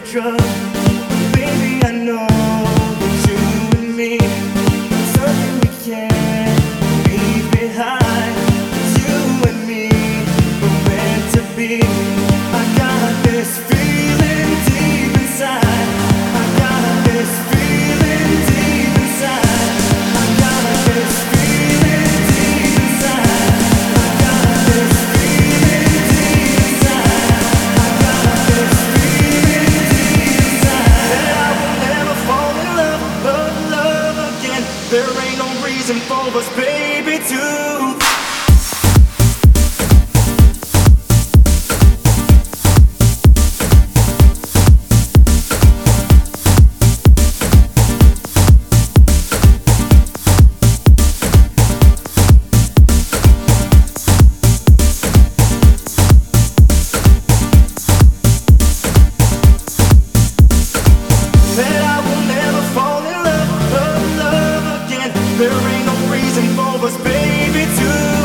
drug. Baby, I know that you and me, something we can't leave behind. You and me were meant to be. I got this feeling deep inside. I got this feeling deep inside. I got this feeling deep inside. I got this feeling deep inside. I got this feeling deep inside. That I will never fall in love, but love again. There ain't no reason for us, baby, to. There ain't no reason for us, baby, to.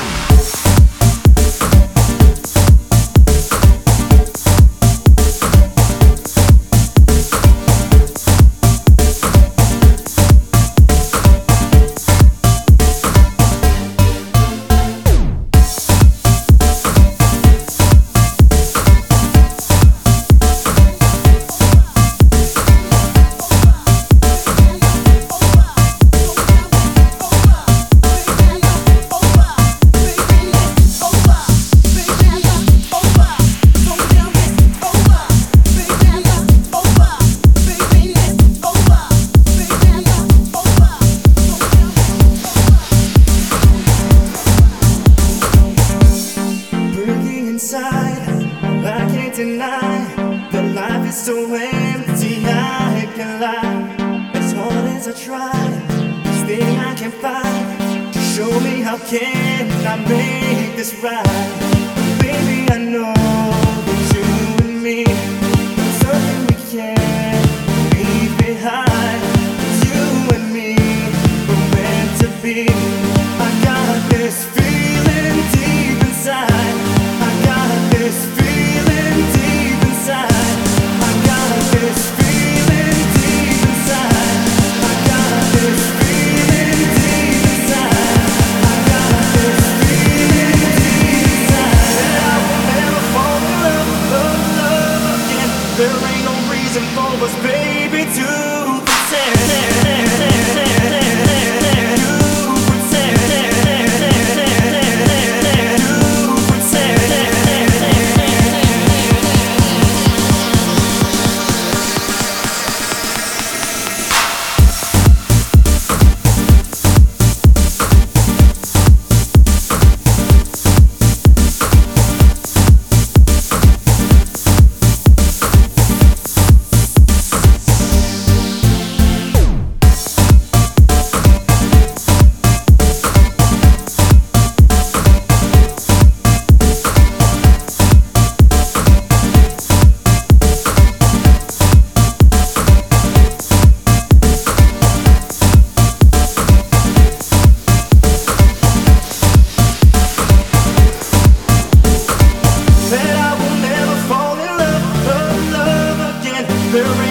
I can't deny that life is so empty. I can lie as hard as I try. This thing I can't find to show me how can I make this right. Baby, I know that you and me, something we can't leave behind. You and me were meant to be. I got this feeling deep inside. I got this feeling deep inside. I got this feeling deep inside. I got this feeling deep inside. I got this feeling deep inside. That I will never fall in love, love again. There ain't no reason for us, baby, to pretend. There